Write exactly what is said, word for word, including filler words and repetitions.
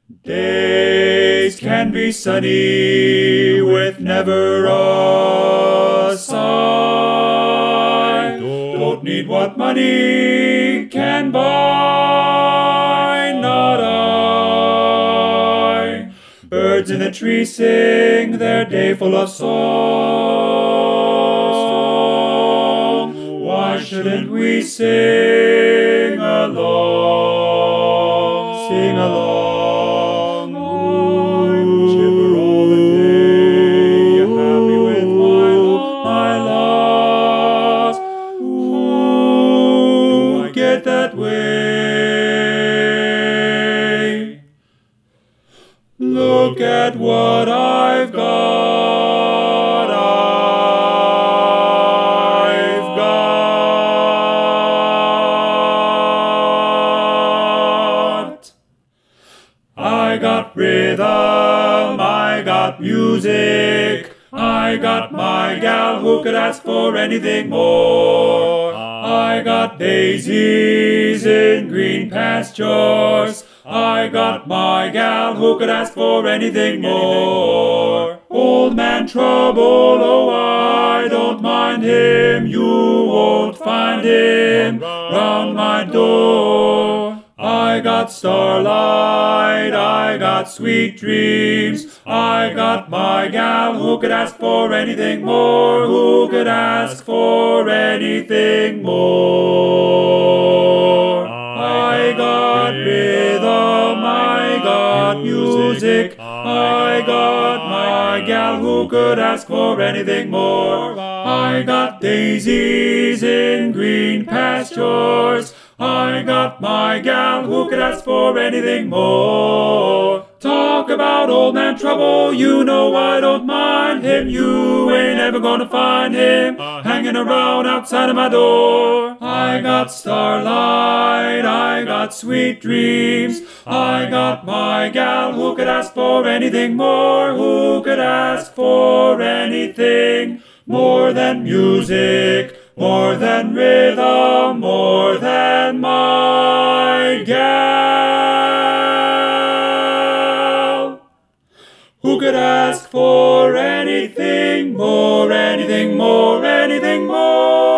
Days can be sunny with never a sigh. Don't need what money can buy, not I. Birds in the trees sing their day full of song. Why shouldn't we sing along? Sing along. Chipper all the day, happy with my lo- my loss. Ooh, get that way. Look at what I've got. I've got. I got rhythm, I got music, I got my gal who could ask for anything more. I got daisies in green pastures, I got my gal who could ask for anything more. Old man Trouble, oh I don't mind him, you won't find him round my door. I got starlight, I got sweet dreams, I got my gal who could ask for anything more, who could ask for anything more. I got rhythm, I got music, I got my gal who could ask for anything more. I got daisies in green pastures, I got my gal who could ask for anything more. Talk about old man Trouble, you know I don't mind him. You ain't ever gonna find him hanging around outside of my door. I got starlight, I got sweet dreams, I got my gal who could ask for anything more, who could ask for anything more than music, more than rhythm, more than my gal. Who could ask for anything more, anything more, anything more?